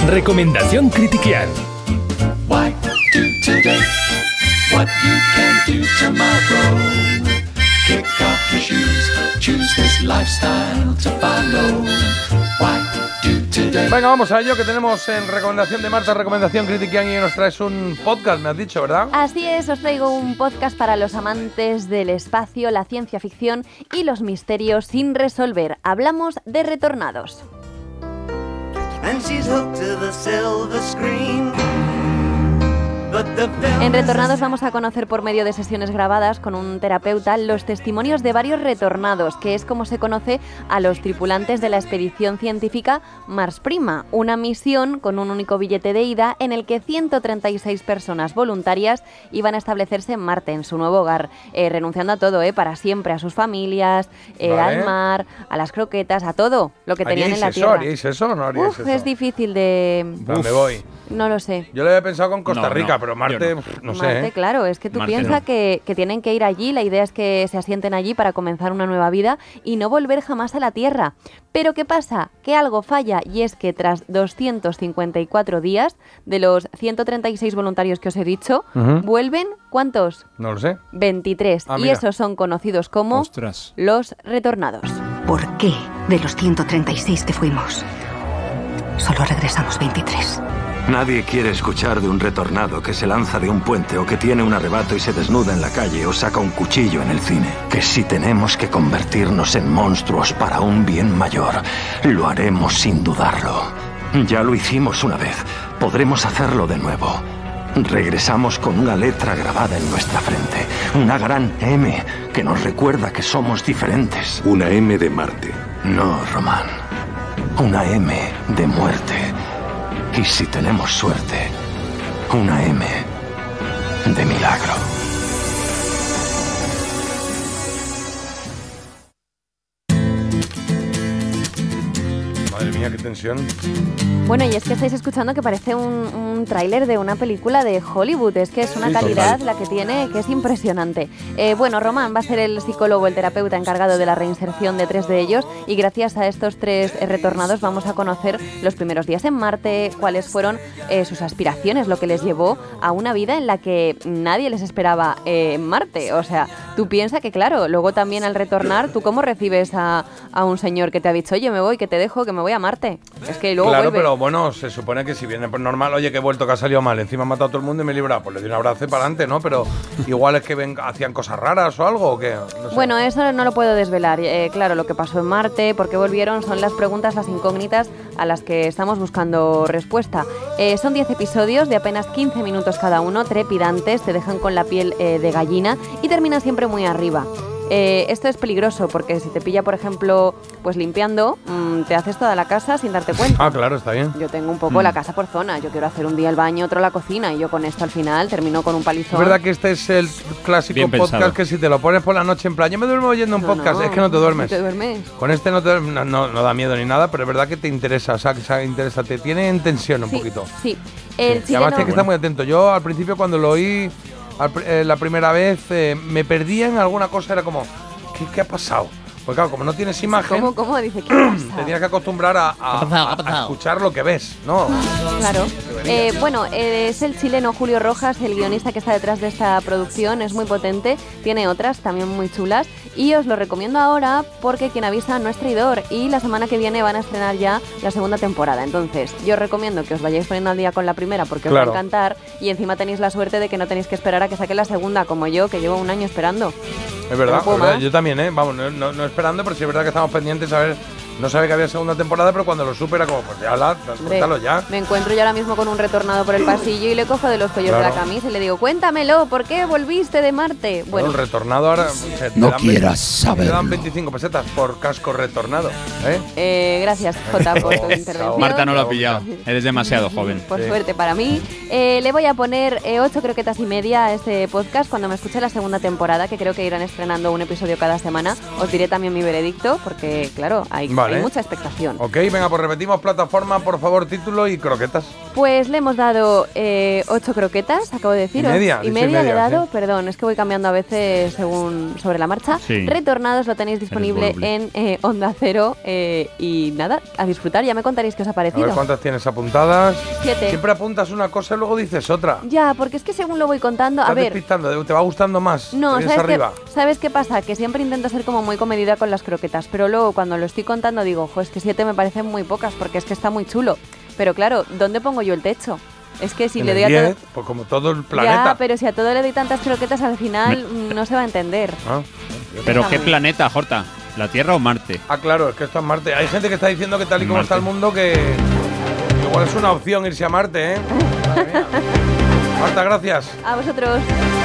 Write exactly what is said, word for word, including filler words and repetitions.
Recomendación Critiquian. Why do today what you can do tomorrow? Kick off your shoes, choose this lifestyle to follow. Why do today? Venga, vamos a ello, que tenemos en recomendación de Marta, recomendación Critiquian, y nos traes un podcast, me has dicho, ¿verdad? Así es, os traigo un podcast para los amantes del espacio, la ciencia ficción y los misterios sin resolver. Hablamos de Retornados. En Retornados vamos a conocer por medio de sesiones grabadas con un terapeuta los testimonios de varios retornados, que es como se conoce a los tripulantes de la expedición científica Mars Prima, una misión con un único billete de ida en el que ciento treinta y seis personas voluntarias iban a establecerse en Marte, en su nuevo hogar, eh, renunciando a todo, eh, para siempre, a sus familias, eh, vale. al mar, a las croquetas, a todo lo que tenían en la eso, Tierra. ¿Haríais eso o no haríais Uf, eso? es difícil de... ¿Dónde voy? No lo sé. Yo lo había pensado con Costa No, Rica, no, pero Marte, no, no sé. Marte, ¿eh? claro, es que tú Marte piensas no. que, que tienen que ir allí, la idea es que se asienten allí para comenzar una nueva vida y no volver jamás a la Tierra. Pero ¿qué pasa? Que algo falla, y es que tras doscientos cincuenta y cuatro días, de los ciento treinta y seis voluntarios que os he dicho, Ujú. vuelven, ¿cuántos? No lo sé. veintitrés. Ah, y mira. esos son conocidos como Ostras. los retornados. ¿Por qué de los ciento treinta y seis que fuimos, solo regresamos veintitrés? Nadie quiere escuchar de un retornado que se lanza de un puente o que tiene un arrebato y se desnuda en la calle o saca un cuchillo en el cine. Que si tenemos que convertirnos en monstruos para un bien mayor, lo haremos sin dudarlo. Ya lo hicimos una vez, podremos hacerlo de nuevo. Regresamos con una letra grabada en nuestra frente, una gran M que nos recuerda que somos diferentes. Una M de Marte. No, Román. Una M de muerte. Y si tenemos suerte, una M de milagro. Madre mía, qué tensión. Bueno, y es que estáis escuchando que parece un, un tráiler de una película de Hollywood. Es que es una Sí, calidad total. la que tiene, que es impresionante. Eh, bueno, Román va a ser el psicólogo, el terapeuta encargado de la reinserción de tres de ellos, y gracias a estos tres eh, retornados vamos a conocer los primeros días en Marte, cuáles fueron eh, sus aspiraciones, lo que les llevó a una vida en la que nadie les esperaba eh, en Marte. O sea, tú piensas que, claro, luego también al retornar, ¿tú cómo recibes a, a un señor que te ha dicho, oye, me voy, que te dejo, que me voy a Marte? Es que luego Claro, vuelve. pero bueno, se supone que si viene por normal, oye, que he vuelto, que ha salido mal, encima he matado a todo el mundo y me he librado, pues le doy un abrazo y para adelante, ¿no? Pero igual es que ven, hacían cosas raras o algo, ¿o qué? No sé. Bueno, eso no lo puedo desvelar. Eh, claro, lo que pasó en Marte, por qué volvieron, son las preguntas, las incógnitas a las que estamos buscando respuesta. Eh, son diez episodios de apenas quince minutos cada uno, trepidantes, te dejan con la piel eh, de gallina y terminan siempre muy arriba. Eh, esto es peligroso porque si te pilla, por ejemplo, pues limpiando, mmm, te haces toda la casa sin darte cuenta. Ah, claro, está bien. Yo tengo un poco Mm. la casa por zona. Yo quiero hacer un día el baño, otro la cocina, y yo con esto al final termino con un Es palizón. verdad que este es el clásico Bien podcast pensado. que si te lo pones por la noche en plan, yo me duermo oyendo un No, podcast, no, es que no te duermes. No te duermes. Con este no, te, no, no, no da miedo ni nada, pero es verdad que te interesa, o sea, que se interesa, te tiene en tensión un Sí, poquito. sí. El Sí, y además chileno- tienes que estar muy atento. Yo al principio cuando lo oí al pr- eh, la primera vez eh, me perdía en alguna cosa, era como, ¿qué, qué ha pasado? Pues claro, como no tienes imagen, ¿Cómo, cómo? Dice, ¿qué pasa? te tienes que acostumbrar a, a- ¿Qué ha pasado? a- ¿Qué ha a pasado? escuchar lo que ves, ¿no? Claro. Eh, bueno, eh, es el chileno Julio Rojas, el guionista que está detrás de esta producción. Es muy potente, tiene otras también muy chulas. Y os lo recomiendo ahora porque quien avisa no es traidor. Y la semana que viene van a estrenar ya la segunda temporada. Entonces, yo os recomiendo que os vayáis poniendo al día con la primera porque os Claro. va a encantar. Y encima tenéis la suerte de que no tenéis que esperar a que saque la segunda, como yo, que llevo un año esperando. Es verdad, No puedo es verdad, más. yo también, ¿eh? Vamos, no, no- no esperando, pero sí es verdad que estamos pendientes a ver. No sabe que había segunda temporada, pero cuando lo supe era como, pues ya, la, Hombre, cuéntalo ya. Me encuentro yo ahora mismo con un retornado por el pasillo y le cojo de los cuellos Claro. de la camisa y le digo, cuéntamelo, ¿por qué volviste de Marte? Bueno, Bueno, el retornado ahora. se- te No dan quieras veinte saberlo. Te dan veinticinco pesetas por casco retornado, ¿eh? eh, gracias, Jota, por tu Oh, intervención. Marta no lo ha pillado. Eres demasiado joven. Por Sí. suerte para mí. Eh, le voy a poner eh, ocho croquetas y media a este podcast cuando me escuche la segunda temporada, que creo que irán estrenando un episodio cada semana. Os diré también mi veredicto, porque, claro, hay, Vale. hay mucha expectación. Ok, venga, pues repetimos plataforma, por favor, título y croquetas. Pues le hemos dado eh, ocho croquetas, acabo de decir. Y media, Y dice media, media, le he dado, sí. perdón, es que voy cambiando a veces según sobre la marcha. Sí. Retornados lo tenéis disponible voluble. en eh, Onda Cero eh, y nada, a disfrutar, ya me contaréis qué os ha A parecido. ver cuántas tienes apuntadas. Siete. Siempre apuntas una cosa y luego dices otra. Ya, porque es que según lo voy contando, a Estás ver... despistando, ¿te va gustando más? No, ¿Te vienes ¿sabes qué, arriba? ¿sabes qué pasa? Que siempre intento ser como muy comedida con las croquetas, pero luego cuando lo estoy contando digo, jo, es que siete me parecen muy pocas porque es que está muy chulo. Pero claro, ¿dónde pongo yo el techo? Es que si En le el doy a diez, todo... pues como todo el planeta. Ya, pero si a todo le doy tantas croquetas al final mm, no se va a entender. Ah, ¿Pero Está qué muy- planeta, Horta? ¿La Tierra o Marte? Ah, claro, es que esto es Marte. Hay gente que está diciendo que tal y como Marte. está el mundo que igual es una opción irse a Marte, ¿eh? Madre mía. Marta, gracias. A vosotros.